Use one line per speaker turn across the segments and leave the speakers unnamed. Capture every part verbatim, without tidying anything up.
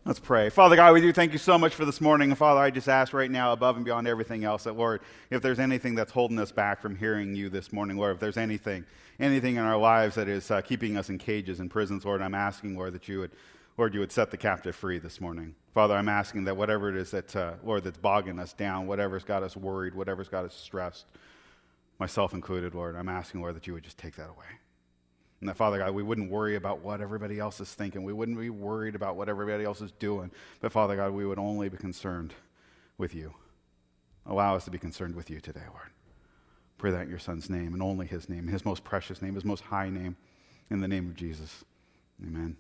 Let's pray. Father God, we do thank you so much for this morning. And Father, I just ask right now, above and beyond everything else, that Lord, if there's anything that's holding us back from hearing you this morning, Lord, if there's anything, anything in our lives that is uh, keeping us in cages and prisons, Lord, I'm asking, Lord, that you would, Lord, you would set the captive free this morning. Father, I'm asking that whatever it is that, uh, Lord, that's bogging us down, whatever's got us worried, whatever's got us stressed, myself included, Lord, I'm asking, Lord, that you would just take that away. And that, Father God, we wouldn't worry about what everybody else is thinking. We wouldn't be worried about what everybody else is doing. But, Father God, we would only be concerned with you. Allow us to be concerned with you today, Lord. Pray that in your Son's name, and only his name, his most precious name, his most high name, in the name of Jesus. Amen.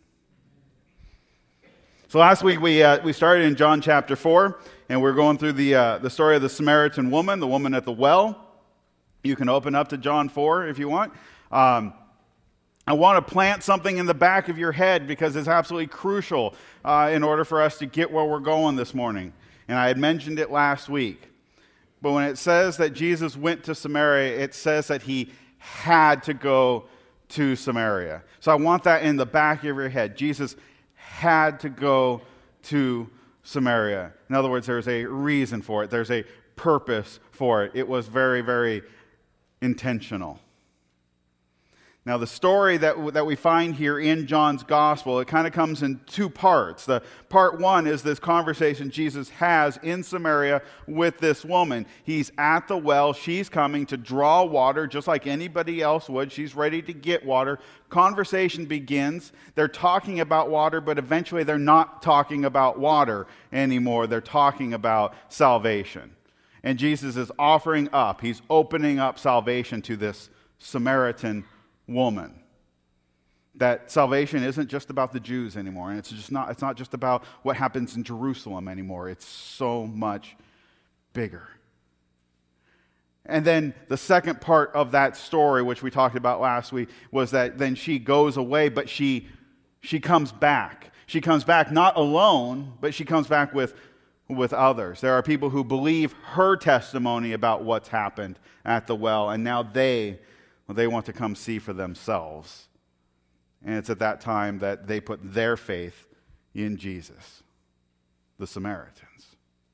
So last week we uh, we started in John chapter four, and we're going through the uh, the story of the Samaritan woman, the woman at the well. You can open up to John four if you want. Um, I want to plant something in the back of your head because it's absolutely crucial uh, in order for us to get where we're going this morning. And I had mentioned it last week. But when it says that Jesus went to Samaria, it says that he had to go to Samaria. So I want that in the back of your head. Jesus had to go to Samaria. In other words, there's a reason for it. There's a purpose for it. It was very, very intentional. Now, the story that, that we find here in John's gospel, it kind of comes in two parts. The part one is this conversation Jesus has in Samaria with this woman. He's at the well. She's coming to draw water just like anybody else would. She's ready to get water. Conversation begins. They're talking about water, but eventually they're not talking about water anymore. They're talking about salvation. And Jesus is offering up. He's opening up salvation to this Samaritan woman. That salvation isn't just about the Jews anymore, and it's just not it's not just about what happens in Jerusalem anymore. It's so much bigger. And then the second part of that story, which we talked about last week, was that then she goes away, but she she comes back. She comes back not alone, but she comes back with with others. There are people who believe her testimony about what's happened at the well, and now they Well, they want to come see for themselves. And it's at that time that they put their faith in Jesus, the Samaritans.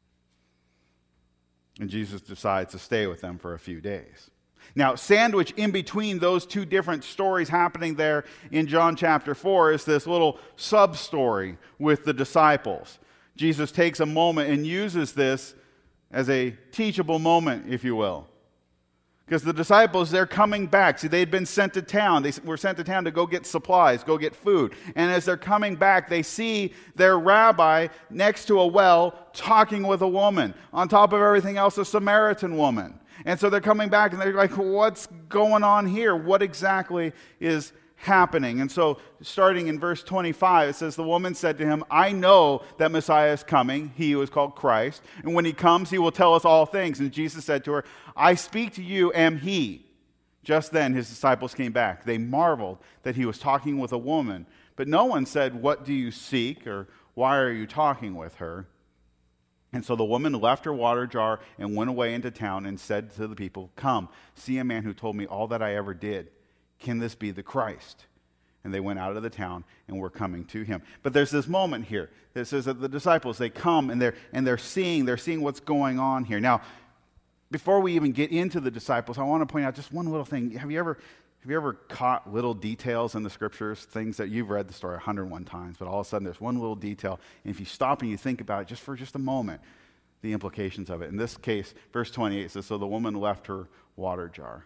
And Jesus decides to stay with them for a few days. Now, sandwiched in between those two different stories happening there in John chapter four is this little sub-story with the disciples. Jesus takes a moment and uses this as a teachable moment, if you will. Because the disciples, they're coming back. See, they'd been sent to town. They were sent to town to go get supplies, go get food. And as they're coming back, they see their rabbi next to a well talking with a woman. On top of everything else, a Samaritan woman. And so they're coming back and they're like, what's going on here? What exactly is happening? And so starting in verse twenty-five, it says, the woman said to him, I know that Messiah is coming, he who is called Christ. And when he comes, he will tell us all things. And Jesus said to her, I speak to you, am he. Just then his disciples came back. They marveled that he was talking with a woman. But no one said, what do you seek? Or why are you talking with her? And so the woman left her water jar and went away into town and said to the people, come, see a man who told me all that I ever did. Can this be the Christ? And they went out of the town and were coming to him. But there's this moment here that says that the disciples, they come and they're and they're seeing, they're seeing what's going on here. Now, before we even get into the disciples, I want to point out just one little thing. Have you ever have you ever caught little details in the scriptures, things that you've read the story one hundred one times, but all of a sudden there's one little detail, and if you stop and you think about it just for just a moment, the implications of it. In this case, verse twenty-eight says, so the woman left her water jar.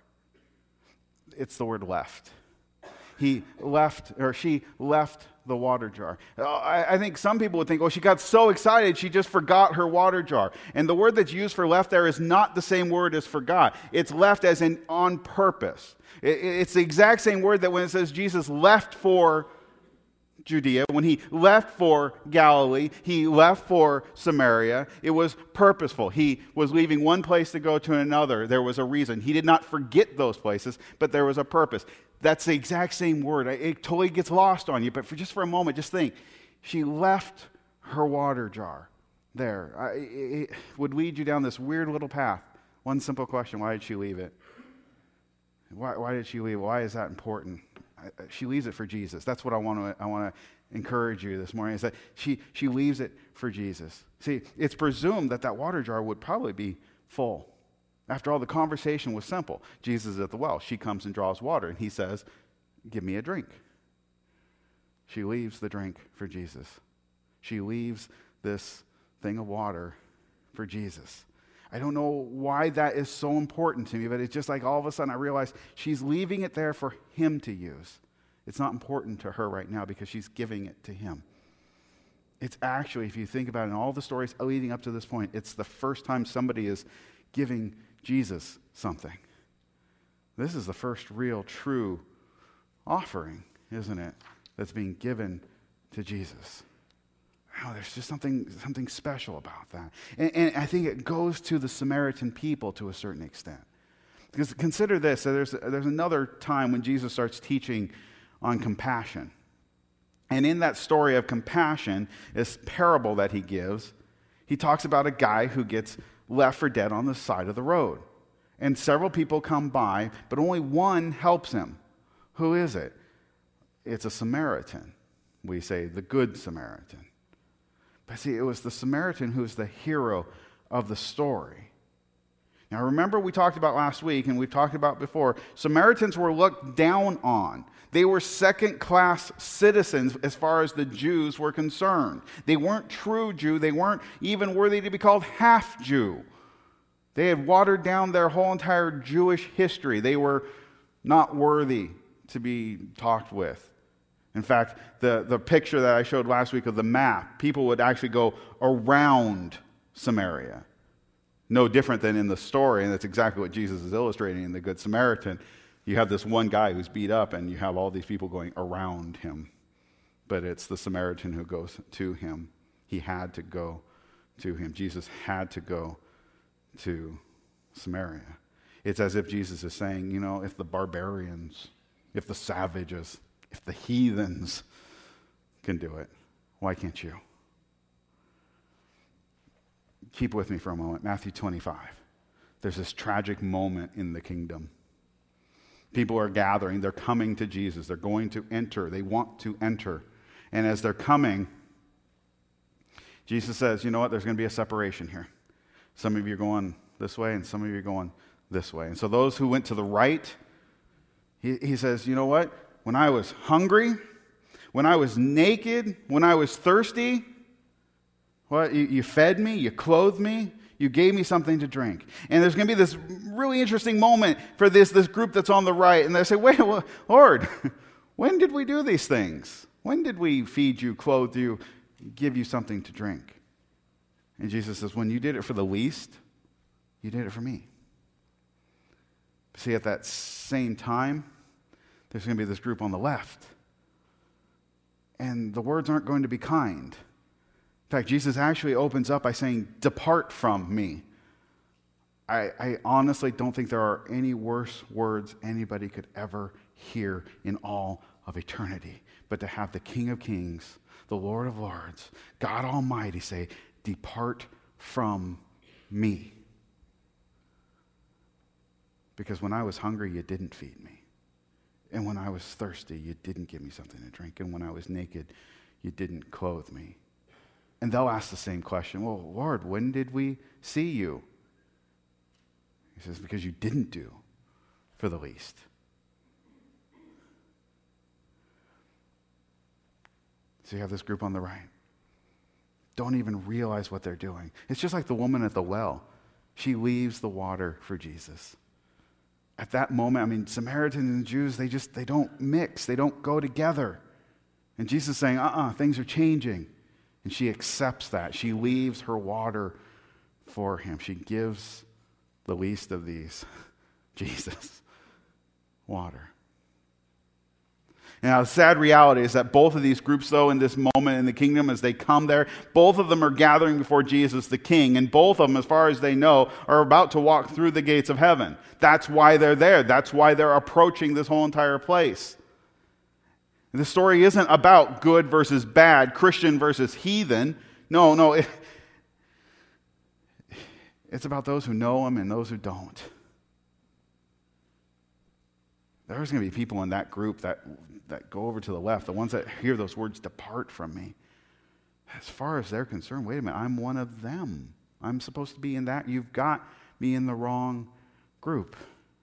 It's the word left. He left, or she left the water jar. I, I think some people would think, oh, she got so excited, she just forgot her water jar. And the word that's used for left there is not the same word as forgot. It's left as in on purpose. It, it's the exact same word that when it says Jesus left for Judea, when he left for Galilee, he left for Samaria, it was purposeful. He was leaving one place to go to another. There was a reason. He did not forget those places, but there was a purpose. That's the exact same word. It totally gets lost on you, but for just for a moment, just think. She left her water jar there. It would lead you down this weird little path. One simple question, why did she leave it? Why, why did she leave it? Why is that important? She leaves it for Jesus. That's what I want to I want to encourage you this morning is that she, she leaves it for Jesus. See, it's presumed that that water jar would probably be full. After all, the conversation was simple. Jesus is at the well. She comes and draws water, and he says, give me a drink. She leaves the drink for Jesus. She leaves this thing of water for Jesus. I don't know why that is so important to me, but it's just like all of a sudden I realize she's leaving it there for him to use. It's not important to her right now because she's giving it to him. It's actually, if you think about it, in all the stories leading up to this point, it's the first time somebody is giving Jesus something. This is the first real, true offering, isn't it, that's being given to Jesus. Oh, there's just something something special about that. And, and I think it goes to the Samaritan people to a certain extent. Because consider this, so there's, there's another time when Jesus starts teaching on compassion. And in that story of compassion, this parable that he gives, he talks about a guy who gets left for dead on the side of the road. And several people come by, but only one helps him. Who is it? It's a Samaritan. We say the Good Samaritan. But see, it was the Samaritan who's the hero of the story. Now remember we talked about last week, and we've talked about before, Samaritans were looked down on. They were second-class citizens as far as the Jews were concerned. They weren't true Jew. They weren't even worthy to be called half-Jew. They had watered down their whole entire Jewish history. They were not worthy to be talked with. In fact, the, the picture that I showed last week of the map, people would actually go around Samaria. No different than in the story, and that's exactly what Jesus is illustrating in the Good Samaritan. You have this one guy who's beat up, and you have all these people going around him. But it's the Samaritan who goes to him. He had to go to him. Jesus had to go to Samaria. It's as if Jesus is saying, you know, if the barbarians, if the savages, if the heathens can do it, why can't you? Keep with me for a moment. Matthew twenty-five. There's this tragic moment in the kingdom. People are gathering. They're coming to Jesus. They're going to enter. They want to enter. And as they're coming, Jesus says, you know what? There's going to be a separation here. Some of you are going this way, and some of you are going this way. And so those who went to the right, he, he says, you know what? When I was hungry, when I was naked, when I was thirsty, what? You, you fed me, you clothed me, you gave me something to drink. And there's going to be this really interesting moment for this, this group that's on the right. And they say, wait, well, Lord, when did we do these things? When did we feed you, clothe you, give you something to drink? And Jesus says, when you did it for the least, you did it for me. See, at that same time, there's going to be this group on the left. And the words aren't going to be kind. In fact, Jesus actually opens up by saying, depart from me. I, I honestly don't think there are any worse words anybody could ever hear in all of eternity. But to have the King of Kings, the Lord of Lords, God Almighty say, depart from me. Because when I was hungry, you didn't feed me. And when I was thirsty, you didn't give me something to drink. And when I was naked, you didn't clothe me. And they'll ask the same question. Well, Lord, when did we see you? He says, because you didn't do for the least. So you have this group on the right. Don't even realize what they're doing. It's just like the woman at the well. She leaves the water for Jesus. At that moment, I mean, Samaritans and Jews, they just, they don't mix. They don't go together. And Jesus is saying, uh-uh, things are changing. And she accepts that. She leaves her water for him. She gives the least of these, Jesus, water. Now, the sad reality is that both of these groups, though, in this moment in the kingdom, as they come there, both of them are gathering before Jesus the King, and both of them, as far as they know, are about to walk through the gates of heaven. That's why they're there. That's why they're approaching this whole entire place. And the story isn't about good versus bad, Christian versus heathen. No, no. It, it's about those who know him and those who don't. There's going to be people in that group that, that go over to the left, the ones that hear those words, depart from me. As far as they're concerned, wait a minute, I'm one of them. I'm supposed to be in that. You've got me in the wrong group.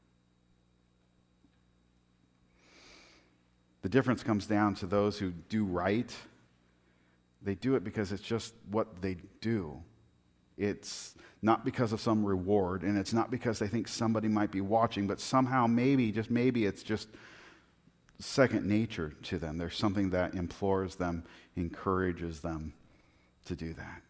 The difference comes down to those who do right. They do it because it's just what they do. It's not because of some reward, and it's not because they think somebody might be watching, but somehow maybe, just maybe, it's just second nature to them. There's something that implores them, encourages them to do that.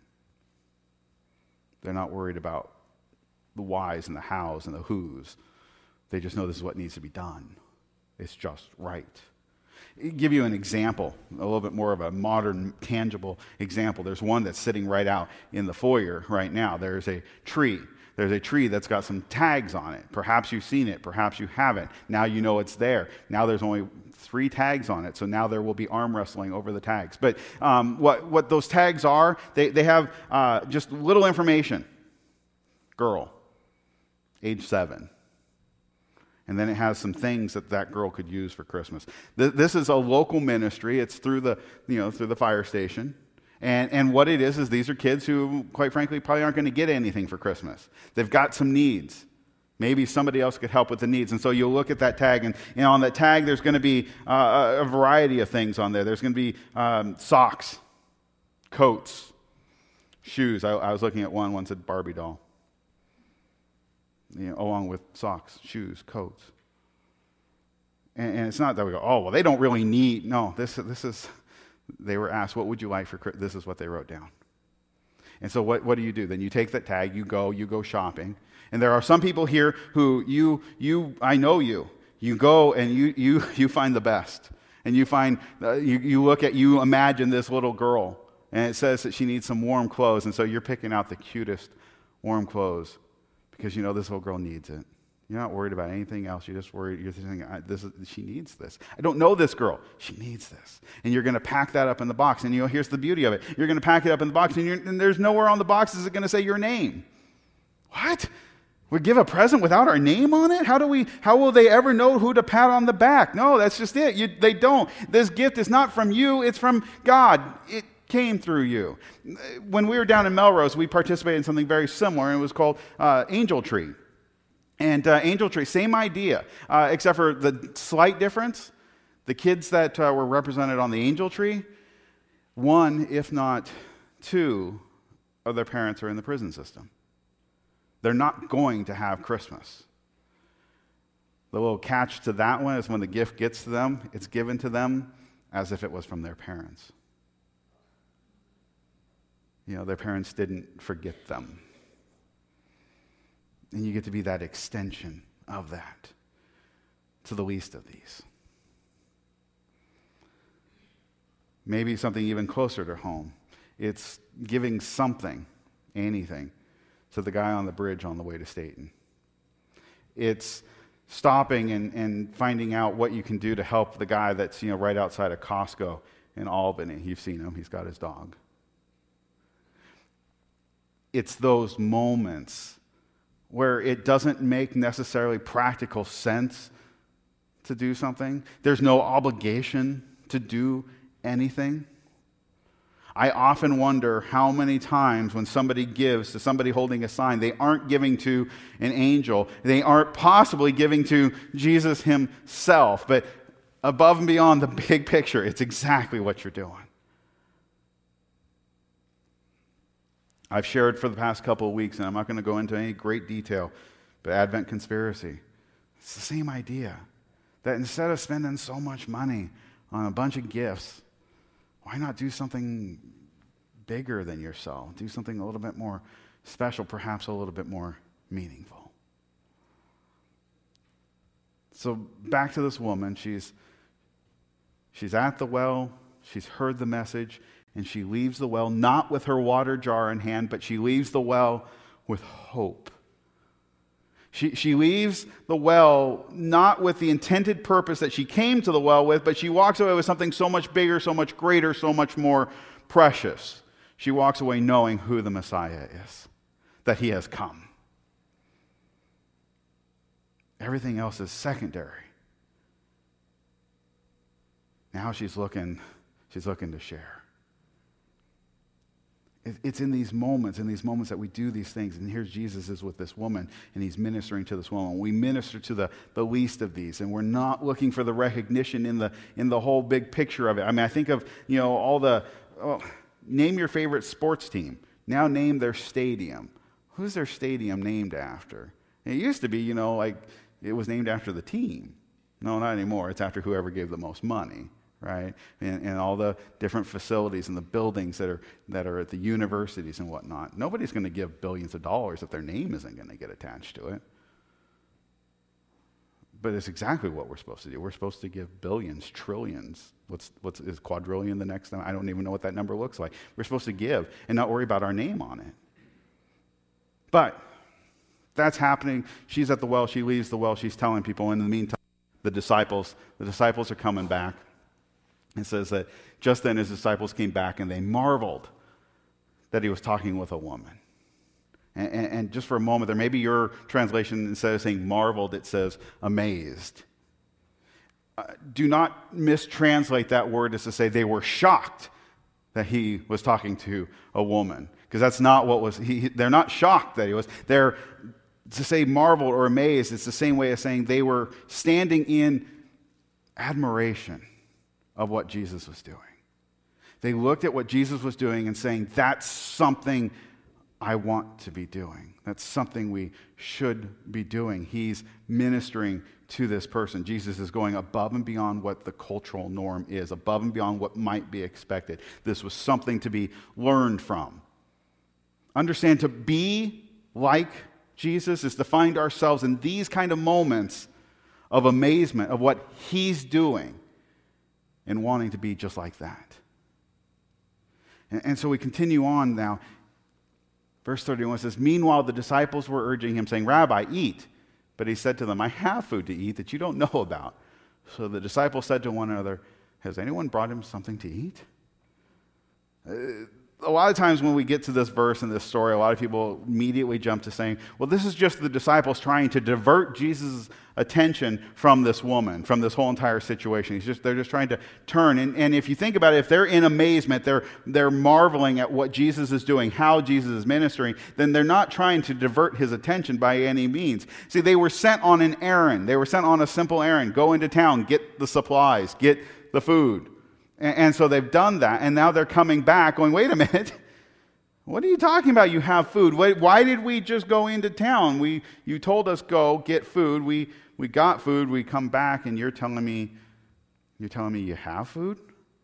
They're not worried about the whys and the hows and the whos. They just know this is what needs to be done. It's just right. I'll give you an example, a little bit more of a modern, tangible example. There's one that's sitting right out in the foyer right now. There's a tree. There's a tree that's got some tags on it. Perhaps you've seen it. Perhaps you haven't. Now you know it's there. Now there's only three tags on it, so now there will be arm wrestling over the tags. But um, what, what those tags are, they, they have uh, just little information. Girl, age seven. And then it has some things that that girl could use for Christmas. Th- this is a local ministry. It's through the, you know, through the fire station. And, and what it is, is these are kids who, quite frankly, probably aren't going to get anything for Christmas. They've got some needs. Maybe somebody else could help with the needs. And so you'll look at that tag, and you know, on that tag, there's going to be uh, a variety of things on there. There's going to be um, socks, coats, shoes. I, I was looking at one, one said Barbie doll. You know, along with socks, shoes, coats. And, and it's not that we go, oh, well, they don't really need, no, this, this is, they were asked, what would you like for Christmas? This is what they wrote down. And so what, what do you do? Then you take that tag, you go, you go shopping. And there are some people here who you, you, I know you, you go and you, you, you find the best. And you find, uh, you, you look at, you imagine this little girl, and it says that she needs some warm clothes, and so you're picking out the cutest warm clothes. Because you know this little girl needs it. You're not worried about anything else. You're just worried. You're thinking, "This is, she needs this. I don't know this girl. She needs this." And you're going to pack that up in the box. And you know, here's the beauty of it. You're going to pack it up in the box, and, you're, and there's nowhere on the box is it going to say your name. What? We give a present without our name on it? How do we? How will they ever know who to pat on the back? No, that's just it. You, they don't. This gift is not from you. It's from God. It came through you. When we were down in Melrose, we participated in something very similar, and it was called uh, Angel Tree. And uh, Angel Tree, same idea, uh, except for the slight difference. The kids that uh, were represented on the Angel Tree, one, if not two, of their parents are in the prison system. They're not going to have Christmas. The little catch to that one is when the gift gets to them, it's given to them as if it was from their parents. You know, their parents didn't forget them. And you get to be that extension of that to the least of these. Maybe something even closer to home. It's giving something, anything, to the guy on the bridge on the way to Staten. It's stopping and, and finding out what you can do to help the guy that's, you know, right outside of Costco in Albany. You've seen him. He's got his dog. It's those moments where it doesn't make necessarily practical sense to do something. There's no obligation to do anything. I often wonder how many times when somebody gives to somebody holding a sign, they aren't giving to an angel. They aren't possibly giving to Jesus himself. But above and beyond the big picture, it's exactly what you're doing. I've shared for the past couple of weeks, and I'm not going to go into any great detail, but Advent conspiracy. It's the same idea. That instead of spending so much money on a bunch of gifts, why not do something bigger than yourself? Do something a little bit more special, perhaps a little bit more meaningful. So back to this woman. She's, she's at the well. She's heard the message. And she leaves the well, not with her water jar in hand, but she leaves the well with hope. She, she leaves the well not with the intended purpose that she came to the well with, but she walks away with something so much bigger, so much greater, so much more precious. She walks away knowing who the Messiah is, that he has come. Everything else is secondary Now she's looking, she's looking to share. It's in these moments, in these moments that we do these things. And here's Jesus is with this woman, and he's ministering to this woman. We minister to the, the least of these, and we're not looking for the recognition in the in the whole big picture of it. I mean, I think of, you know, all the, oh, name your favorite sports team. Now name their stadium. Who's their stadium named after? It used to be, you know, like it was named after the team. No, not anymore. It's after whoever gave the most money. Right, and, and all the different facilities and the buildings that are that are at the universities and whatnot. Nobody's going to give billions of dollars if their name isn't going to get attached to it. But it's exactly what we're supposed to do. We're supposed to give billions, trillions. What's what's is quadrillion the next time? I don't even know what that number looks like. We're supposed to give and not worry about our name on it. But that's happening. She's at the well. She leaves the well. She's telling people. In the meantime, the disciples, the disciples are coming back. It says that just then his disciples came back and they marveled that he was talking with a woman. And, and, and just for a moment there, maybe your translation, instead of saying marveled, it says amazed. Uh, do not mistranslate that word as to say they were shocked that he was talking to a woman. Because that's not what was, he, they're not shocked that he was. They're, to say marveled or amazed, it's the same way as saying they were standing in admiration of what Jesus was doing. They looked at what Jesus was doing and saying, that's something I want to be doing. That's something we should be doing. He's ministering to this person. Jesus is going above and beyond what the cultural norm is, above and beyond what might be expected. This was something to be learned from. Understand, to be like Jesus is to find ourselves in these kind of moments of amazement of what he's doing, and wanting to be just like that. And, and so we continue on now. Verse thirty-one says, meanwhile the disciples were urging him, saying, Rabbi, eat. But he said to them, I have food to eat that you don't know about. So the disciples said to one another, has anyone brought him something to eat? Uh, a lot of times when we get to this verse and this story, a lot of people immediately jump to saying, well, this is just the disciples trying to divert Jesus' attention from this woman, from this whole entire situation. He's just, they're just trying to turn. And, and if you think about it, if they're in amazement, they're, they're marveling at what Jesus is doing, how Jesus is ministering, then they're not trying to divert his attention by any means. See, they were sent on an errand. They were sent on a simple errand. Go into town, get the supplies, get the food. And so they've done that, and now they're coming back going, wait a minute, what are you talking about? You have food. Why did we just go into town? We, you told us go get food. We, we got food. We come back, and you're telling me, you're telling me you have food?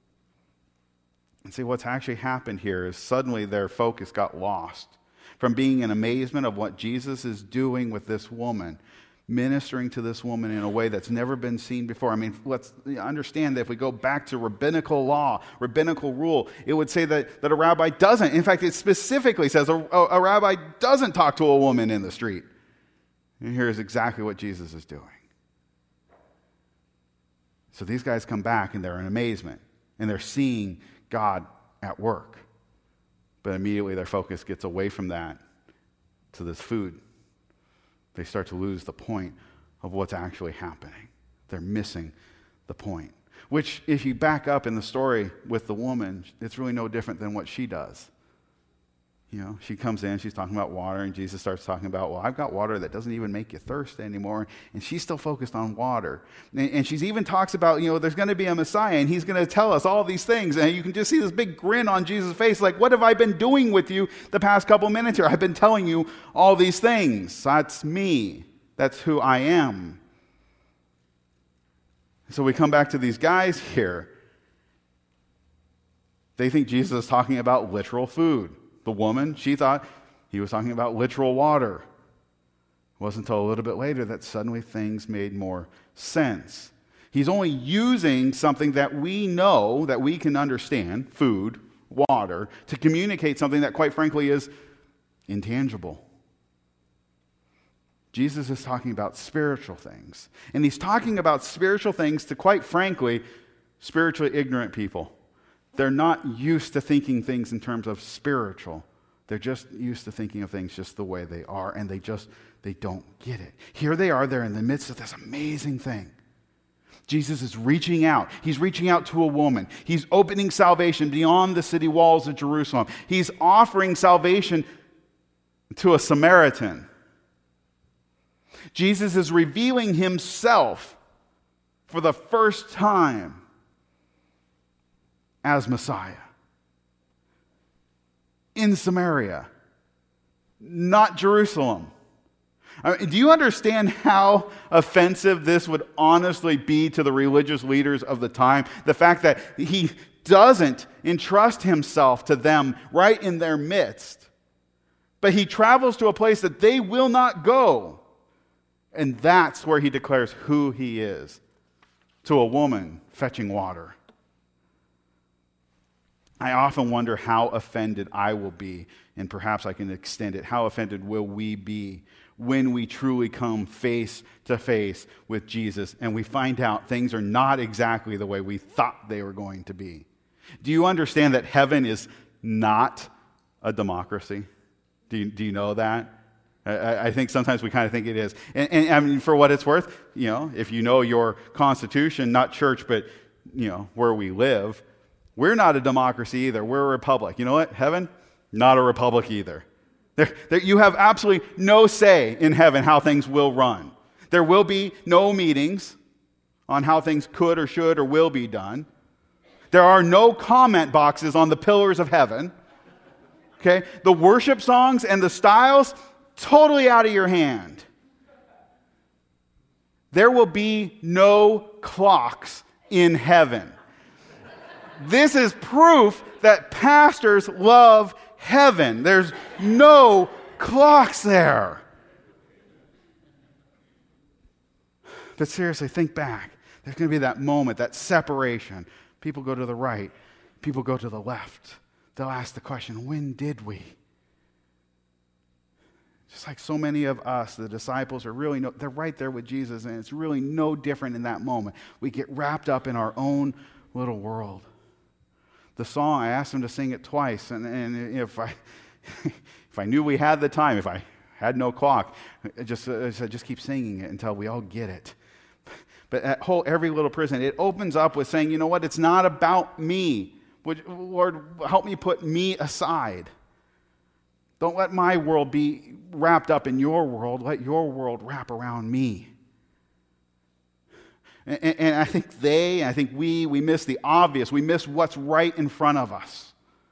And see, what's actually happened here is suddenly their focus got lost from being in amazement of what Jesus is doing with this woman, ministering to this woman in a way that's never been seen before. I mean, let's understand that if we go back to rabbinical law, rabbinical rule, it would say that, that a rabbi doesn't. In fact, it specifically says a, a, a rabbi doesn't talk to a woman in the street. And here's exactly what Jesus is doing. So these guys come back and they're in amazement and they're seeing God at work. But immediately their focus gets away from that to this food. They start to lose the point of what's actually happening. They're missing the point. Which, if you back up in the story with the woman, it's really no different than what she does. You know, she comes in, she's talking about water, and Jesus starts talking about, well, I've got water that doesn't even make you thirst anymore. And she's still focused on water. And, and she's even talks about, you know, there's going to be a Messiah, and he's going to tell us all these things. And you can just see this big grin on Jesus' face, like, what have I been doing with you the past couple minutes here? I've been telling you all these things. That's me. That's who I am. So we come back to these guys here. They think Jesus is talking about literal food. The woman, she thought he was talking about literal water. It wasn't until a little bit later that suddenly things made more sense. He's only using something that we know, that we can understand, food, water, to communicate something that, quite frankly, is intangible. Jesus is talking about spiritual things. And he's talking about spiritual things to, quite frankly, spiritually ignorant people. They're not used to thinking things in terms of spiritual. They're just used to thinking of things just the way they are, and they just, they don't get it. Here they are, they're in the midst of this amazing thing. Jesus is reaching out. He's reaching out to a woman. He's opening salvation beyond the city walls of Jerusalem. He's offering salvation to a Samaritan. Jesus is revealing himself for the first time as Messiah in Samaria, not Jerusalem. I mean, do you understand how offensive this would honestly be to the religious leaders of the time? The fact that he doesn't entrust himself to them right in their midst, but he travels to a place that they will not go. And that's where he declares who he is to a woman fetching water. I often wonder how offended I will be, and perhaps I can extend it. How offended will we be when we truly come face to face with Jesus and we find out things are not exactly the way we thought they were going to be? Do you understand that heaven is not a democracy? Do you, do you know that? I, I think sometimes we kind of think it is. And, and I mean, for what it's worth, you know, if you know your Constitution, not church, but, you know, where we live, we're not a democracy either. We're a republic. You know what? Heaven, not a republic either. There, there, you have absolutely no say in heaven how things will run. There will be no meetings on how things could or should or will be done. There are no comment boxes on the pillars of heaven. Okay? The worship songs and the styles, totally out of your hand. There will be no clocks in heaven. This is proof that pastors love heaven. There's no clocks there. But seriously, think back. There's going to be that moment, that separation. People go to the right. People go to the left. They'll ask the question, when did we? Just like so many of us, the disciples are really, no, they're right there with Jesus, and it's really no different in that moment. We get wrapped up in our own little world. The song, I asked them to sing it twice, and, and if I if I knew we had the time, if I had no clock, I just I said, just keep singing it until we all get it. But at whole every little prison, it opens up with saying, you know what? It's not about me. Would, Lord, help me put me aside. Don't let my world be wrapped up in your world. Let your world wrap around me. And, and I think they, I think we, we miss the obvious. We miss what's right in front of us.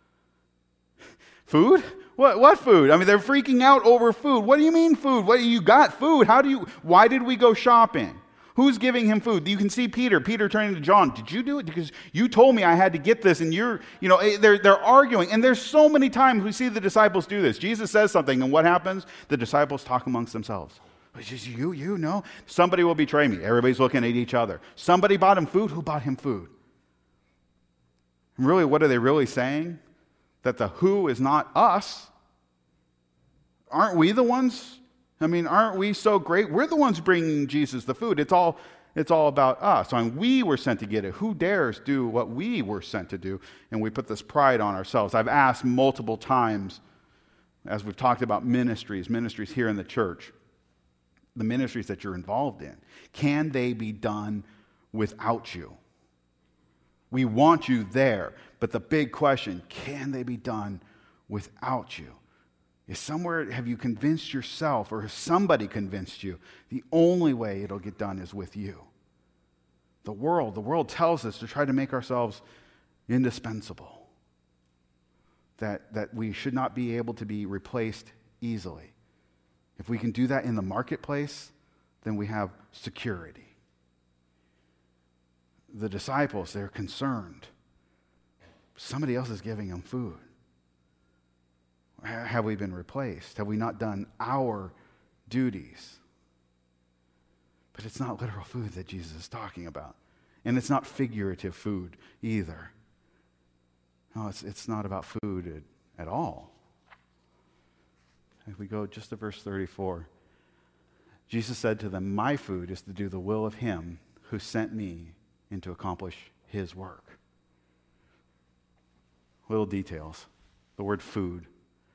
Food? What, what food? I mean, they're freaking out over food. What do you mean food? What, you got food? How do you, why did we go shopping? Who's giving him food? You can see Peter. Peter turning to John. Did you do it? Because you told me I had to get this, and you're, you know, they're, they're arguing. And there's so many times we see the disciples do this. Jesus says something, and what happens? The disciples talk amongst themselves. It's just you, you, no. Somebody will betray me. Everybody's looking at each other. Somebody bought him food. Who bought him food? And really, what are they really saying? That the who is not us. Aren't we the ones? I mean, aren't we so great? We're the ones bringing Jesus the food. It's all, it's all about us. I mean, we were sent to get it. Who dares do what we were sent to do? And we put this pride on ourselves. I've asked multiple times, as we've talked about ministries, ministries here in the church, the ministries that you're involved in, can they be done without you? We want you there, but the big question, can they be done without you? Is somewhere, have you convinced yourself, or has somebody convinced you, the only way it'll get done is with you? The world, the world tells us to try to make ourselves indispensable, that, that we should not be able to be replaced easily. If we can do that in the marketplace, then we have security. The disciples, they're concerned. Somebody else is giving them food. Have we been replaced? Have we not done our duties? But it's not literal food that Jesus is talking about. And it's not figurative food either. No, it's, it's not about food at, at all. If we go just to verse thirty-four, Jesus said to them, my food is to do the will of him who sent me and to accomplish his work. Little details. The word food.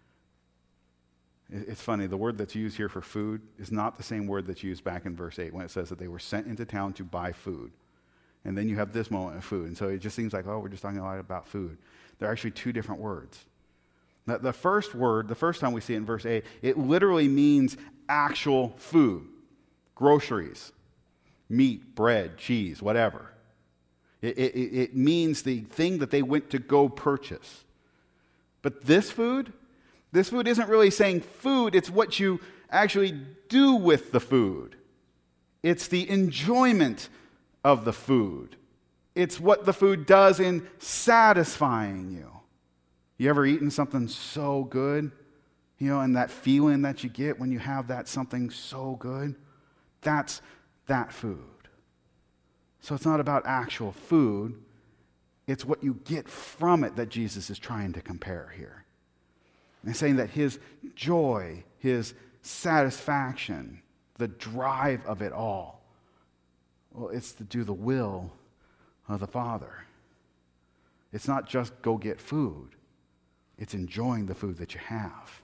It's funny, the word that's used here for food is not the same word that's used back in verse eight when it says that they were sent into town to buy food. And then you have this moment of food. And so it just seems like, oh, we're just talking a lot about food. They're actually two different words. The, the first word, the first time we see it in verse eight, it literally means actual food, groceries, meat, bread, cheese, whatever. It, it, it means the thing that they went to go purchase. But this food, this food isn't really saying food, it's what you actually do with the food. It's the enjoyment of the food. It's what the food does in satisfying you. You ever eaten something so good? You know, and that feeling that you get when you have that something so good? That's that food. So it's not about actual food. It's what you get from it that Jesus is trying to compare here. And he's saying that his joy, his satisfaction, the drive of it all, well, it's to do the will of the Father. It's not just go get food. It's enjoying the food that you have.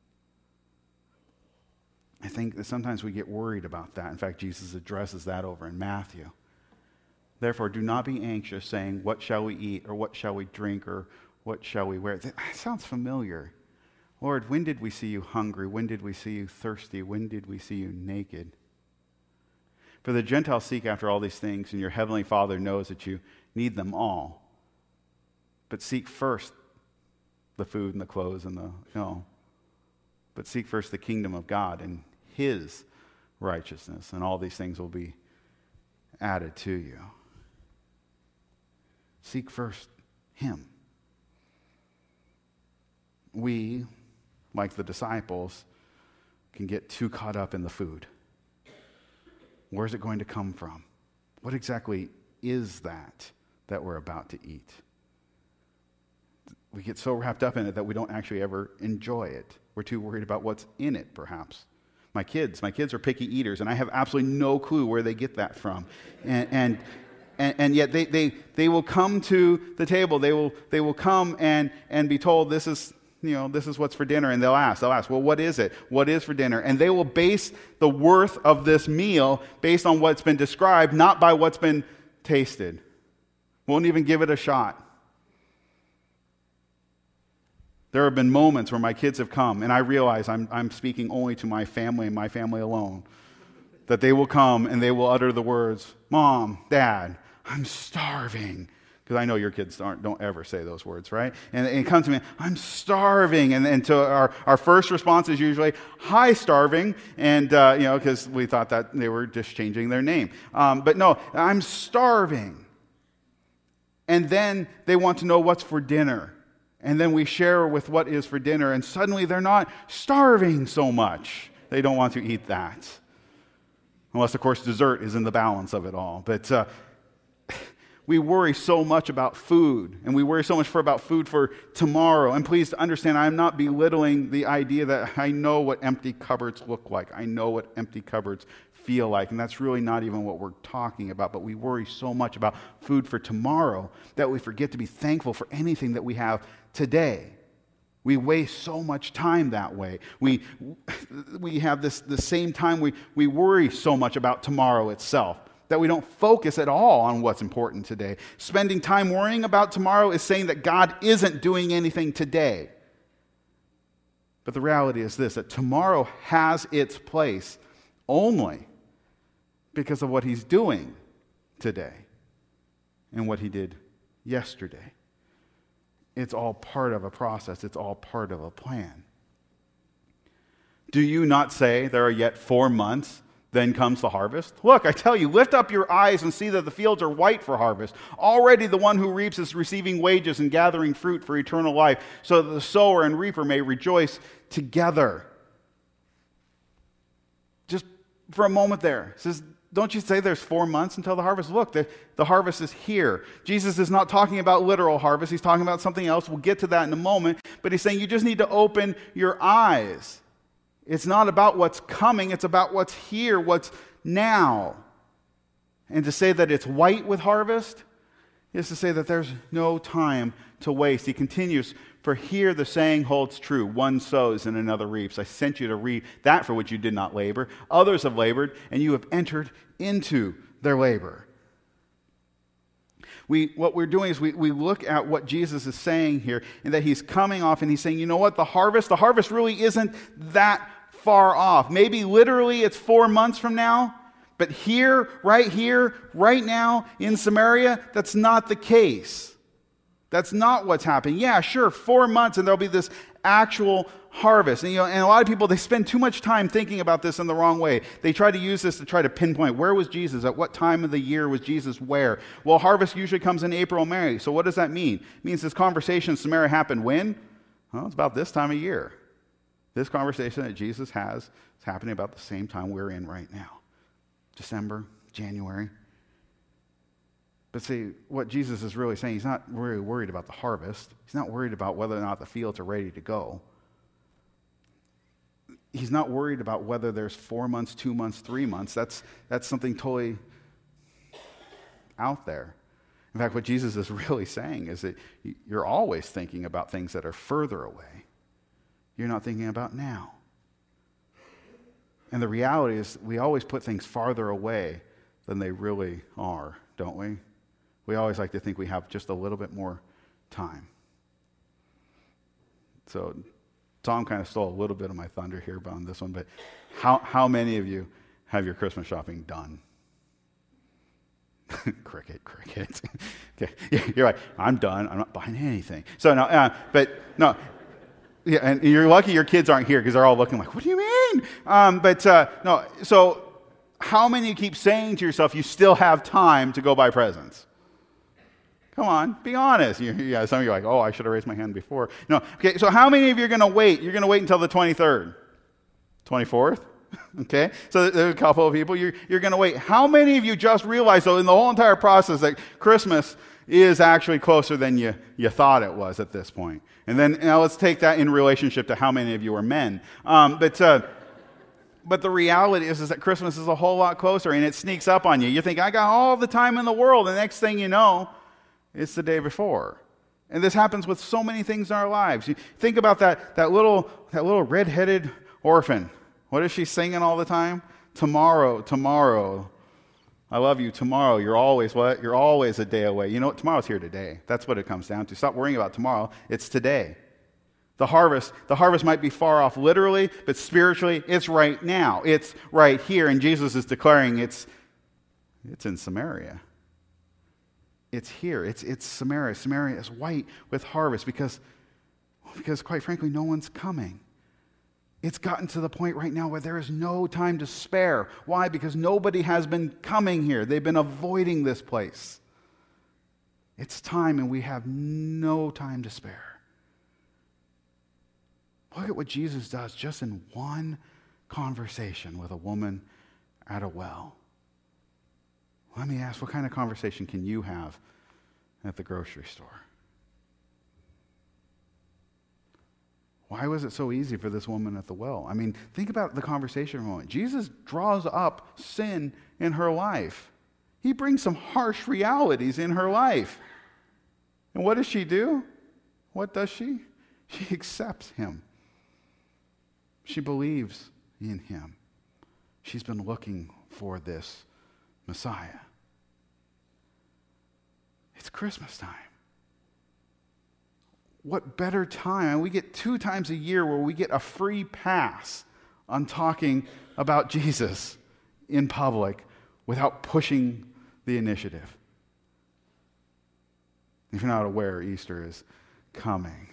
I think that sometimes we get worried about that. In fact, Jesus addresses that over in Matthew. Therefore, do not be anxious, saying, what shall we eat, or what shall we drink, or what shall we wear? That sounds familiar. Lord, when did we see you hungry? When did we see you thirsty? When did we see you naked? For the Gentiles seek after all these things, and your heavenly Father knows that you need them all. But seek first the food and the clothes and the, no. But seek first the kingdom of God and his righteousness, and all these things will be added to you. Seek first him. We, like the disciples, can get too caught up in the food. Where's it going to come from? What exactly is that that we're about to eat? We get so wrapped up in it that we don't actually ever enjoy it. We're too worried about what's in it, perhaps. My kids, my kids are picky eaters, and I have absolutely no clue where they get that from. And and and, and yet they, they they will come to the table. They will they will come and and be told this is you know this is what's for dinner, and they'll ask they'll ask well what is it? What is for dinner? And they will base the worth of this meal based on what's been described, not by what's been tasted. Won't even give it a shot. There have been moments where my kids have come, and I realize I'm, I'm speaking only to my family and my family alone, that they will come and they will utter the words, Mom, Dad, I'm starving. Because I know your kids aren't, don't ever say those words, right? And, and it comes to me, I'm starving. And, and so our, our first response is usually, hi, starving. And, uh, you know, because we thought that they were just changing their name. Um, but no, I'm starving. And then they want to know what's for dinner. And then we share with what is for dinner, and suddenly they're not starving so much. They don't want to eat that. Unless, of course, dessert is in the balance of it all. But uh, we worry so much about food, and we worry so much for about food for tomorrow. And please understand, I'm not belittling the idea that I know what empty cupboards look like. I know what empty cupboards feel like, and that's really not even what we're talking about. But we worry so much about food for tomorrow that we forget to be thankful for anything that we have today. We waste so much time that way. We we have this the same time we, we worry so much about tomorrow itself that we don't focus at all on what's important today. Spending time worrying about tomorrow is saying that God isn't doing anything today. But the reality is this, that tomorrow has its place only because of what he's doing today and what he did yesterday. It's all part of a process. It's all part of a plan. Do you not say there are yet four months, then comes the harvest? Look, I tell you, lift up your eyes and see that the fields are white for harvest. Already the one who reaps is receiving wages and gathering fruit for eternal life, so that the sower and reaper may rejoice together. Just for a moment there, it says, don't you say there's four months until the harvest? Look, the, the harvest is here. Jesus is not talking about literal harvest. He's talking about something else. We'll get to that in a moment. But he's saying you just need to open your eyes. It's not about what's coming. It's about what's here, what's now. And to say that it's white with harvest is to say that there's no time to waste. He continues, for here the saying holds true, one sows and another reaps. I sent you to reap that for which you did not labor. Others have labored, and you have entered into their labor. we what we're doing is we, we look at what Jesus is saying here, and that he's coming off and he's saying, you know what, the harvest, the harvest really isn't that far off. Maybe literally it's four months from now, but here, right here, right now in Samaria, that's not the case. That's not what's happening. Yeah, sure, four months and there'll be this actual harvest. And, you know, and a lot of people, they spend too much time thinking about this in the wrong way. They try to use this to try to pinpoint, where was Jesus? At what time of the year was Jesus where? Well, harvest usually comes in April, May. So what does that mean? It means this conversation in Samaria happened when? Well, it's about this time of year. This conversation that Jesus has is happening about the same time we're in right now. December, January. But see, what Jesus is really saying, he's not really worried about the harvest. He's not worried about whether or not the fields are ready to go. He's not worried about whether there's four months, two months, three months. That's, that's something totally out there. In fact, what Jesus is really saying is that you're always thinking about things that are further away. You're not thinking about now. And the reality is we always put things farther away than they really are, don't we? We always like to think we have just a little bit more time. So Tom kind of stole a little bit of my thunder here on this one, but how, how many of you have your Christmas shopping done? cricket, cricket. Okay, you're like, I'm done. I'm not buying anything. So no, uh, but no. Yeah, and you're lucky your kids aren't here because they're all looking like, what do you mean? Um, but uh, no, so how many keep saying to yourself, you still have time to go buy presents? Come on, be honest. You, yeah, some of you are like, oh, I should have raised my hand before. No, okay, so how many of you are going to wait? You're going to wait until the twenty-third? twenty-fourth? Okay, so there's a couple of people. You're, you're going to wait. How many of you just realized, though, in the whole entire process that Christmas is actually closer than you, you thought it was at this point? And then now let's take that in relationship to how many of you are men. Um, but uh, but the reality is, is that Christmas is a whole lot closer, and it sneaks up on you. You think, I got all the time in the world. The next thing you know, it's the day before. And this happens with so many things in our lives. You think about that, that little that little red-headed orphan. What is she singing all the time? Tomorrow, tomorrow. I love you tomorrow. You're always what? You're always a day away. You know what? Tomorrow's here today. That's what it comes down to. Stop worrying about tomorrow. It's today. The harvest, the harvest might be far off literally, but spiritually, it's right now. It's right here. And Jesus is declaring it's, it's in Samaria. It's here. It's, it's Samaria. Samaria is white with harvest because, because, quite frankly, no one's coming. It's gotten to the point right now where there is no time to spare. Why? Because nobody has been coming here. They've been avoiding this place. It's time, and we have no time to spare. Look at what Jesus does just in one conversation with a woman at a well. Let me ask, what kind of conversation can you have at the grocery store? Why was it so easy for this woman at the well? I mean, think about the conversation for a moment. Jesus draws up sin in her life. He brings some harsh realities in her life. And what does she do? What does she? She accepts him. She believes in him. She's been looking for this Messiah. It's Christmas time. What better time? We get two times a year where we get a free pass on talking about Jesus in public without pushing the initiative. If you're not aware, Easter is coming.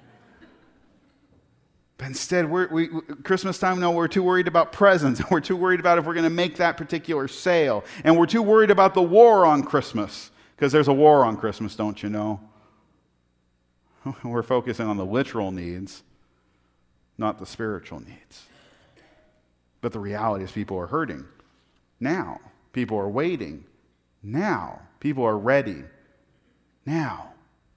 But instead, we're, we, Christmas time, no, we're too worried about presents. We're too worried about if we're going to make that particular sale. And we're too worried about the war on Christmas. Because there's a war on Christmas, don't you know? We're focusing on the literal needs, not the spiritual needs. But the reality is people are hurting now. People are waiting now. People are ready now.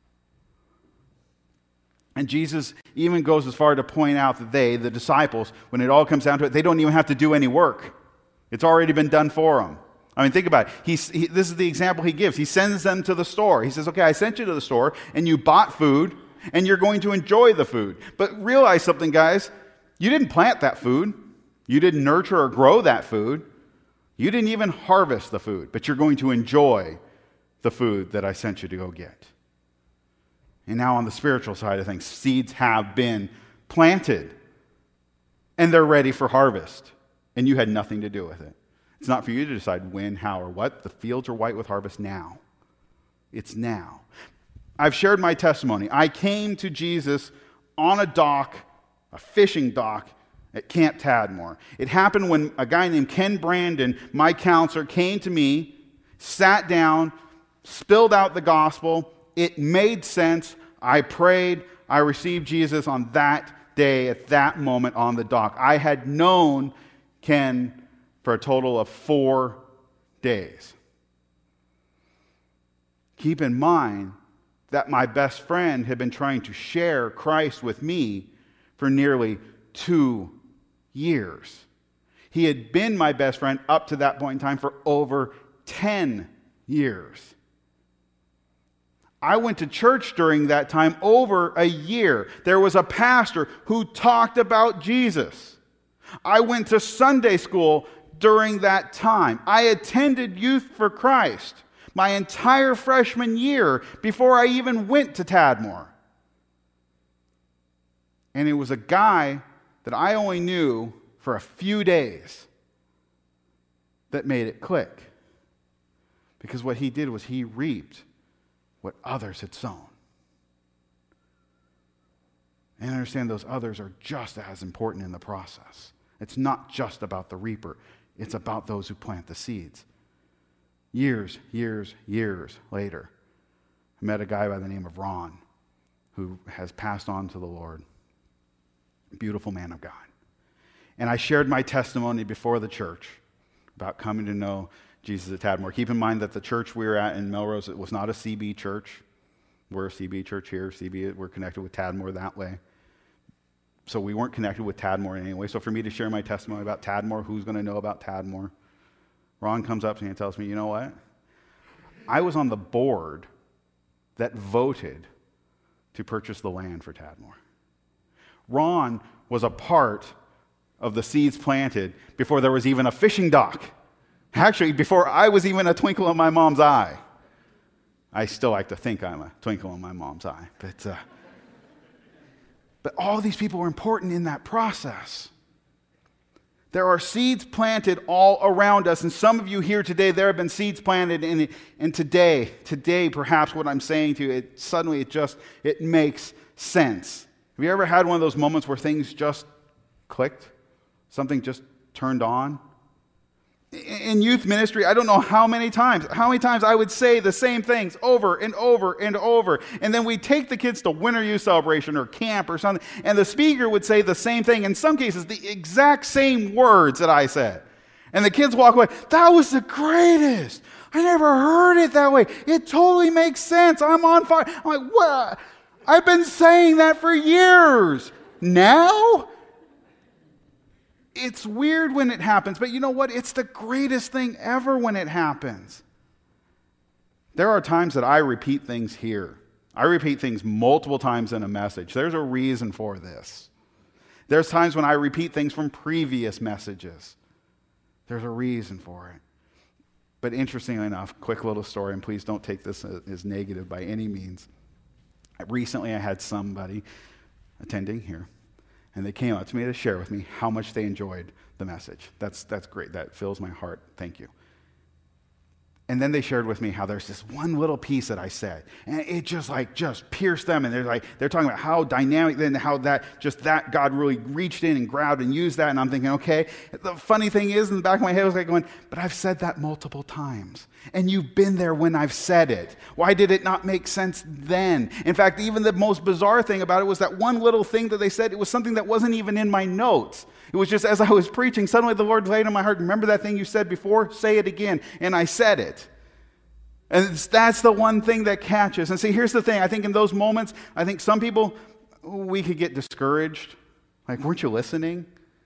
And Jesus even goes as far to point out that they, the disciples, when it all comes down to it, they don't even have to do any work. It's already been done for them. I mean, think about it. He's, he, this is the example he gives. He sends them to the store. He says, okay, I sent you to the store, and you bought food, and you're going to enjoy the food. But realize something, guys. You didn't plant that food. You didn't nurture or grow that food. You didn't even harvest the food, but you're going to enjoy the the food that I sent you to go get. And now on the spiritual side of things, seeds have been planted and they're ready for harvest. And you had nothing to do with it. It's not for you to decide when, how, or what. The fields are white with harvest now. It's now. I've shared my testimony. I came to Jesus on a dock, a fishing dock, at Camp Tadmor. It happened when a guy named Ken Brandon, my counselor, came to me, sat down, spilled out the gospel. It made sense. I prayed. I received Jesus on that day, at that moment on the dock. I had known Ken for a total of four days. Keep in mind that my best friend had been trying to share Christ with me for nearly two years. He had been my best friend up to that point in time for over ten years. I went to church during that time over a year. There was a pastor who talked about Jesus. I went to Sunday school during that time. I attended Youth for Christ my entire freshman year before I even went to Tadmor. And it was a guy that I only knew for a few days that made it click. Because what he did was he reaped what others had sown. And understand those others are just as important in the process. It's not just about the reaper. It's about those who plant the seeds. Years, years, years later, I met a guy by the name of Ron who has passed on to the Lord. Beautiful man of God. And I shared my testimony before the church about coming to know Jesus at Tadmor. Keep in mind that the church we were at in Melrose, it was not a C B church. We're a C B church here. C B, we're connected with Tadmor that way. So we weren't connected with Tadmor in any way. So for me to share my testimony about Tadmor, who's going to know about Tadmor? Ron comes up to me and tells me, you know what? I was on the board that voted to purchase the land for Tadmor. Ron was a part of the seeds planted before there was even a fishing dock. Actually, before I was even a twinkle in my mom's eye. I still like to think I'm a twinkle in my mom's eye. But, uh, but all these people were important in that process. There are seeds planted all around us. And some of you here today, there have been seeds planted. And, and today, today, perhaps what I'm saying to you, it, suddenly it just, it makes sense. Have you ever had one of those moments where things just clicked? Something just turned on? In youth ministry, I don't know how many times, how many times I would say the same things over and over and over. And then we'd take the kids to winter youth celebration or camp or something, and the speaker would say the same thing, in some cases, the exact same words that I said. And the kids walk away, that was the greatest. I never heard it that way. It totally makes sense. I'm on fire. I'm like, what? I've been saying that for years. Now? It's weird when it happens, but you know what? It's the greatest thing ever when it happens. There are times that I repeat things here. I repeat things multiple times in a message. There's a reason for this. There's times when I repeat things from previous messages. There's a reason for it. But interestingly enough, quick little story, and please don't take this as negative by any means. Recently, I had somebody attending here, and they came up to me to share with me how much they enjoyed the message. That's, that's great. That fills my heart. Thank you. And then they shared with me how there's this one little piece that I said, and it just like just pierced them. And they're like, they're talking about how dynamic, then how that just that God really reached in and grabbed and used that. And I'm thinking, okay. The funny thing is, in the back of my head, I was like going, but I've said that multiple times, and you've been there when I've said it. Why did it not make sense then? In fact, even the most bizarre thing about it was that one little thing that they said. It was something that wasn't even in my notes. It was just as I was preaching, suddenly the Lord laid on my heart, remember that thing you said before? Say it again. And I said it. And that's the one thing that catches. And see, here's the thing. I think in those moments, I think some people, we could get discouraged. Like, weren't you listening?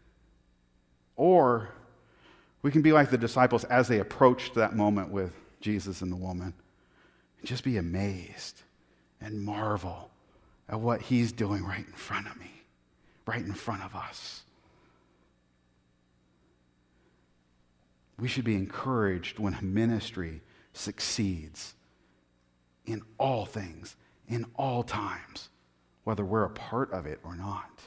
Or we can be like the disciples as they approached that moment with Jesus and the woman. And just be amazed and marvel at what he's doing right in front of me, right in front of us. We should be encouraged when a ministry succeeds in all things, in all times, whether we're a part of it or not.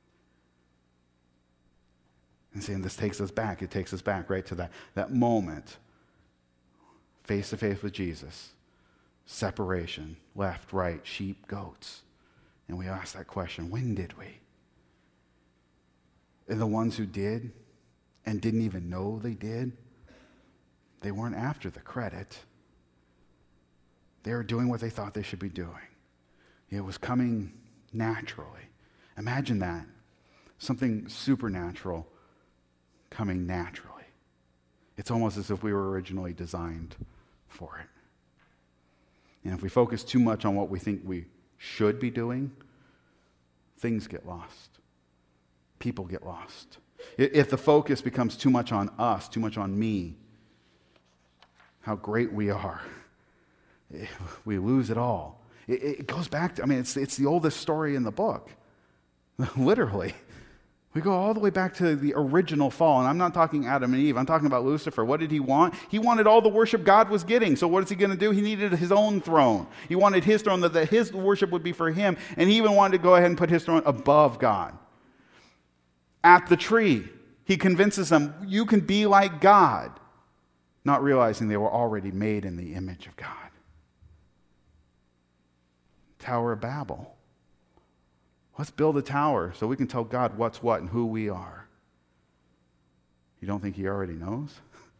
And seeing this takes us back, it takes us back right to that, that moment, face to face with Jesus, separation, left, right, sheep, goats. And we ask that question, when did we? And the ones who did and didn't even know they did, they weren't after the credit. They were doing what they thought they should be doing. It was coming naturally. Imagine that. Something supernatural coming naturally. It's almost as if we were originally designed for it. And if we focus too much on what we think we should be doing, things get lost. People get lost. If the focus becomes too much on us, too much on me, how great we are, we lose it all. It, it goes back to, I mean, it's, it's the oldest story in the book. Literally. We go all the way back to the original fall, and I'm not talking Adam and Eve. I'm talking about Lucifer. What did he want? He wanted all the worship God was getting. So what is he going to do? He needed his own throne. He wanted his throne, that, that his worship would be for him, and he even wanted to go ahead and put his throne above God. At the tree, he convinces them, you can be like God, not realizing they were already made in the image of God. Tower of Babel. Let's build a tower so we can tell God what's what and who we are. You don't think he already knows?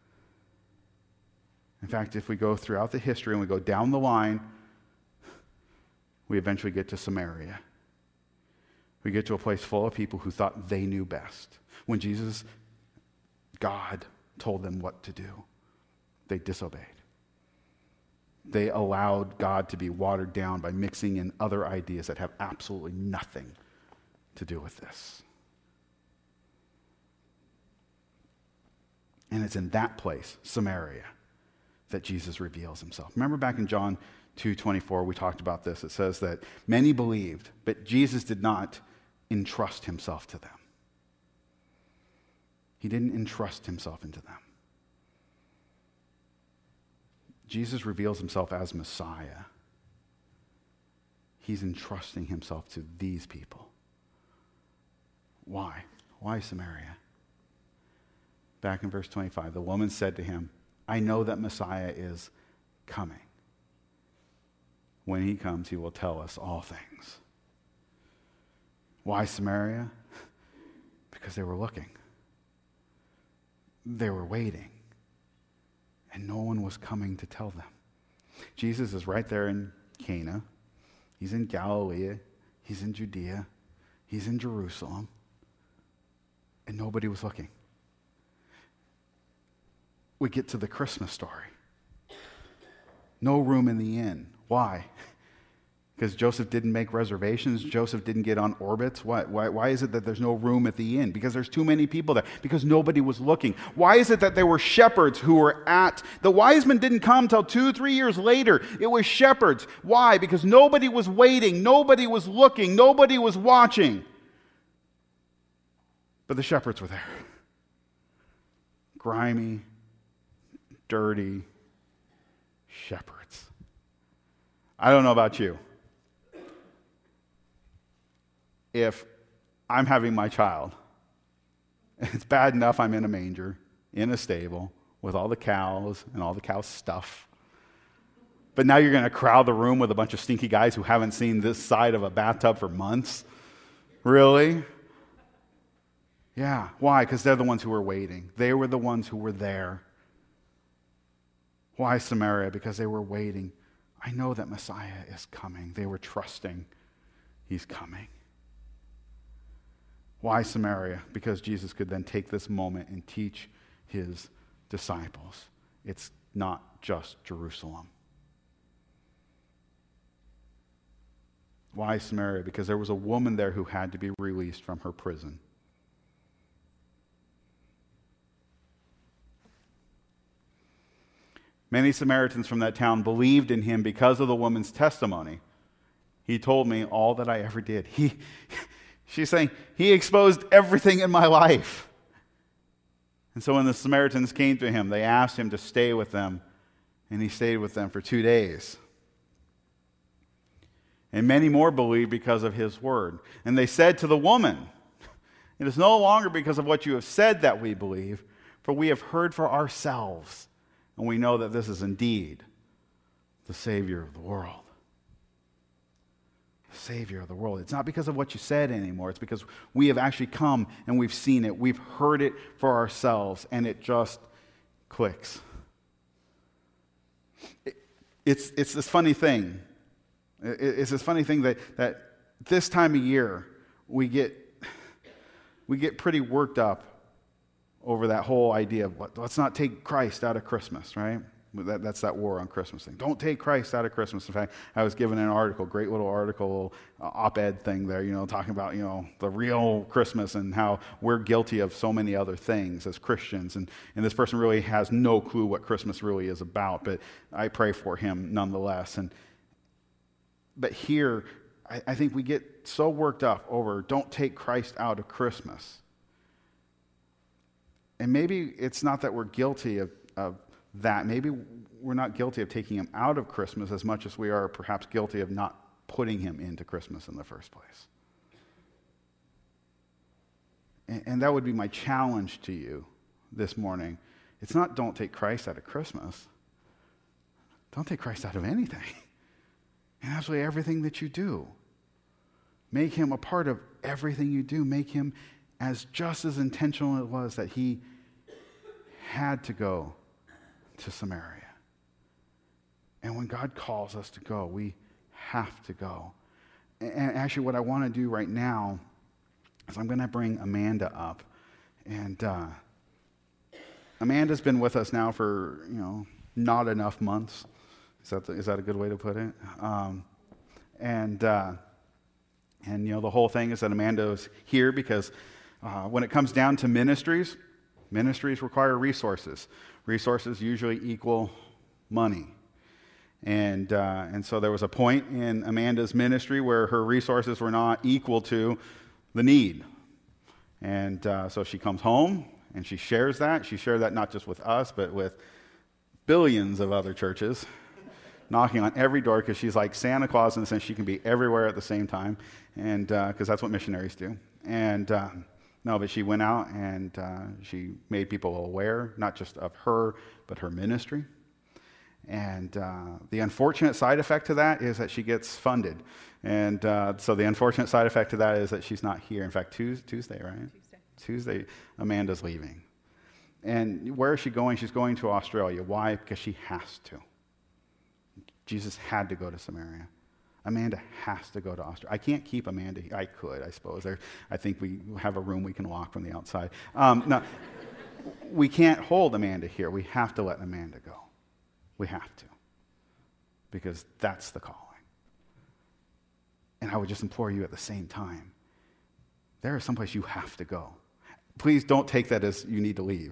In fact, if we go throughout the history and we go down the line, we eventually get to Samaria. We get to a place full of people who thought they knew best. When Jesus, God, told them what to do, they disobeyed. They allowed God to be watered down by mixing in other ideas that have absolutely nothing to do with this. And it's in that place, Samaria, that Jesus reveals himself. Remember back in John two twenty-four, we talked about this. It says that many believed, but Jesus did not entrust himself to them. He didn't entrust himself into them. Jesus reveals himself as Messiah. He's entrusting himself to these people. Why? Why Samaria? Back in verse twenty-five, the woman said to him, I know that Messiah is coming. When he comes, he will tell us all things. Why Samaria? Because they were looking. They were waiting. And no one was coming to tell them. Jesus is right there in Cana. He's in Galilee. He's in Judea. He's in Jerusalem. And nobody was looking. We get to the Christmas story. No room in the inn. Why? Because Joseph didn't make reservations. Joseph didn't get on orbits. Why, why, why is it that there's no room at the inn? Because there's too many people there. Because nobody was looking. Why is it that there were shepherds who were at... The wise men didn't come till two, three years later. It was shepherds. Why? Because nobody was waiting. Nobody was looking. Nobody was watching. But the shepherds were there. Grimy, dirty shepherds. I don't know about you. If I'm having my child, it's bad enough I'm in a manger, in a stable, with all the cows and all the cow stuff. But now you're going to crowd the room with a bunch of stinky guys who haven't seen this side of a bathtub for months? Really? Yeah. Why? Because they're the ones who were waiting. They were the ones who were there. Why Samaria? Because they were waiting. I know that Messiah is coming. They were trusting he's coming. Why Samaria? Because Jesus could then take this moment and teach his disciples. It's not just Jerusalem. Why Samaria? Because there was a woman there who had to be released from her prison. Many Samaritans from that town believed in him because of the woman's testimony. He told me all that I ever did. He, she's saying, he exposed everything in my life. And so when the Samaritans came to him, they asked him to stay with them, and he stayed with them for two days. And many more believed because of his word. And they said to the woman, it is no longer because of what you have said that we believe, for we have heard for ourselves, and we know that this is indeed the Savior of the world. The Savior of the world. It's not because of what you said anymore. It's because we have actually come and we've seen it. We've heard it for ourselves, and it just clicks. It, it's, it's this funny thing. It, it's this funny thing that, that this time of year we get, we get pretty worked up over that whole idea of what, let's not take Christ out of Christmas, right? That, that's that war on Christmas thing. Don't take Christ out of Christmas. In fact, I was given an article, great little article, uh, op-ed thing there, you know, talking about, you know, the real Christmas and how we're guilty of so many other things as Christians. And, and this person really has no clue what Christmas really is about, but I pray for him nonetheless. And But here, I, I think we get so worked up over don't take Christ out of Christmas. And maybe it's not that we're guilty of, of that. Maybe we're not guilty of taking him out of Christmas as much as we are perhaps guilty of not putting him into Christmas in the first place. And, and that would be my challenge to you this morning. It's not don't take Christ out of Christmas. Don't take Christ out of anything. And absolutely everything that you do. Make him a part of everything you do. Make him as just as intentional as it was that he had to go to Samaria. And when God calls us to go, we have to go. And actually what I want to do right now is I'm going to bring Amanda up. And uh, Amanda's been with us now for, you know, not enough months. Is that, the, is that a good way to put it? Um, and, uh, and, you know, the whole thing is that Amanda's here because uh, when it comes down to ministries, ministries require resources. Resources usually equal money. And, uh, and so there was a point in Amanda's ministry where her resources were not equal to the need. And uh, so she comes home and she shares that. She shared that not just with us, but with billions of other churches, knocking on every door because she's like Santa Claus in the sense she can be everywhere at the same time, and because uh, that's what missionaries do. And uh, no, but she went out and uh, she made people aware, not just of her, but her ministry. And uh, the unfortunate side effect to that is that she gets funded. And uh, so the unfortunate side effect to that is that she's not here. In fact, Tuesday, Tuesday right? Tuesday. Tuesday, Amanda's leaving. And where is she going? She's going to Australia. Why? Because she has to. Jesus had to go to Samaria. Amanda has to go to Australia. I can't keep Amanda. I could, I suppose. There, I think we have a room we can lock from the outside. Um, no, we can't hold Amanda here. We have to let Amanda go. We have to. Because that's the calling. And I would just implore you at the same time, there is someplace you have to go. Please don't take that as you need to leave.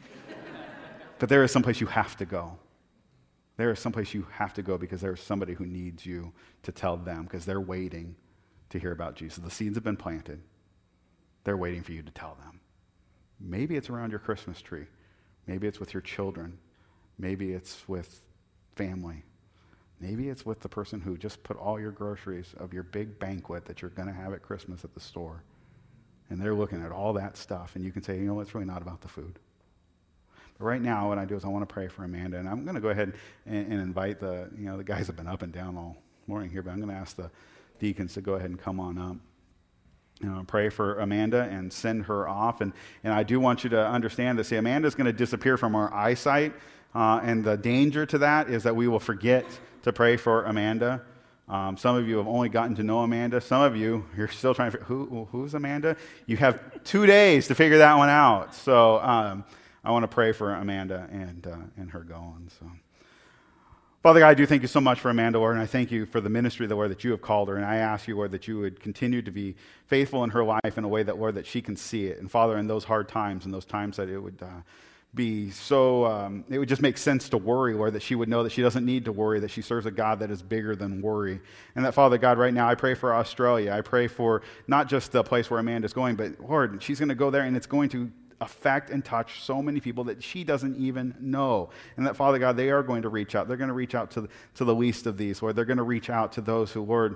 But there is someplace you have to go. There is someplace you have to go because there is somebody who needs you to tell them because they're waiting to hear about Jesus. The seeds have been planted. They're waiting for you to tell them. Maybe it's around your Christmas tree. Maybe it's with your children. Maybe it's with family. Maybe it's with the person who just put all your groceries of your big banquet that you're going to have at Christmas at the store. And they're looking at all that stuff. And you can say, you know, it's really not about the food. But right now, what I do is I want to pray for Amanda, and I'm going to go ahead and, and invite the, you know, the guys have been up and down all morning here, but I'm going to ask the deacons to go ahead and come on up. You know, pray for Amanda and send her off. And, and I do want you to understand that, see, Amanda's going to disappear from our eyesight, uh, and the danger to that is that we will forget to pray for Amanda. Um, some of you have only gotten to know Amanda. Some of you, you're still trying to figure, who, who's Amanda? You have two days to figure that one out. So, um, I want to pray for Amanda and uh, and her going. So, Father God, I do thank you so much for Amanda, Lord, and I thank you for the ministry, the Lord, that you have called her. And I ask you, Lord, that you would continue to be faithful in her life in a way that, Lord, that she can see it. And Father, in those hard times, in those times that it would uh, be so, um, it would just make sense to worry, Lord, that she would know that she doesn't need to worry, that she serves a God that is bigger than worry. And that, Father God, right now, I pray for Australia. I pray for not just the place where Amanda's going, but, Lord, she's going to go there and it's going to affect and touch so many people that she doesn't even know. And that, Father God, they are going to reach out. They're going to reach out to the, to the least of these, Lord. They're going to reach out to those who, Lord,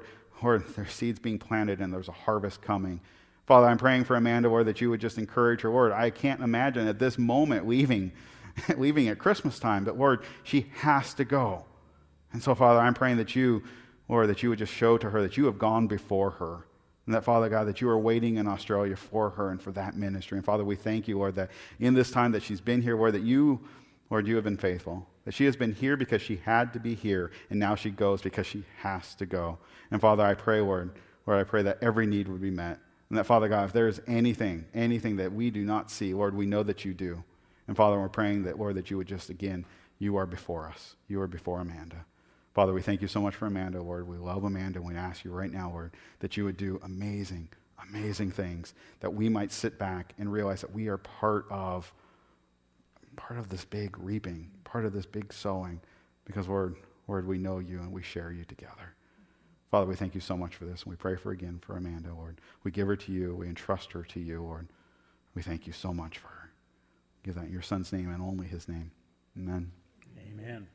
Lord, there's seeds being planted and there's a harvest coming. Father, I'm praying for Amanda, Lord, that you would just encourage her. Lord, I can't imagine at this moment leaving, leaving at Christmas time, but Lord, she has to go. And so, Father, I'm praying that you, Lord, that you would just show to her that you have gone before her. And that, Father God, that you are waiting in Australia for her and for that ministry. And Father, we thank you, Lord, that in this time that she's been here, Lord, that you, Lord, you have been faithful. That she has been here because she had to be here, and now she goes because she has to go. And Father, I pray, Lord, Lord, I pray that every need would be met. And that, Father God, if there is anything, anything that we do not see, Lord, we know that you do. And Father, we're praying that, Lord, that you would just, again, you are before us. You are before Amanda. Father, we thank you so much for Amanda, Lord. We love Amanda, and we ask you right now, Lord, that you would do amazing, amazing things, that we might sit back and realize that we are part of, part of this big reaping, part of this big sowing, because, Lord, Lord, we know you and we share you together. Father, we thank you so much for this, and we pray for again for Amanda, Lord. We give her to you. We entrust her to you, Lord. We thank you so much for her. Give that in your Son's name and only his name. Amen.
Amen.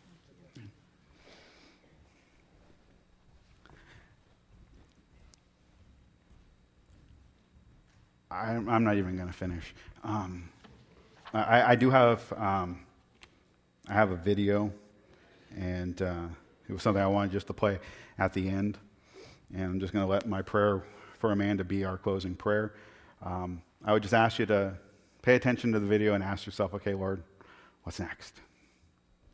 I'm, I'm not even going to finish. Um, I, I do have um, I have a video, and uh, it was something I wanted just to play at the end. And I'm just going to let my prayer for Amanda be our closing prayer. Um, I would just ask you to pay attention to the video and ask yourself, okay, Lord, what's next?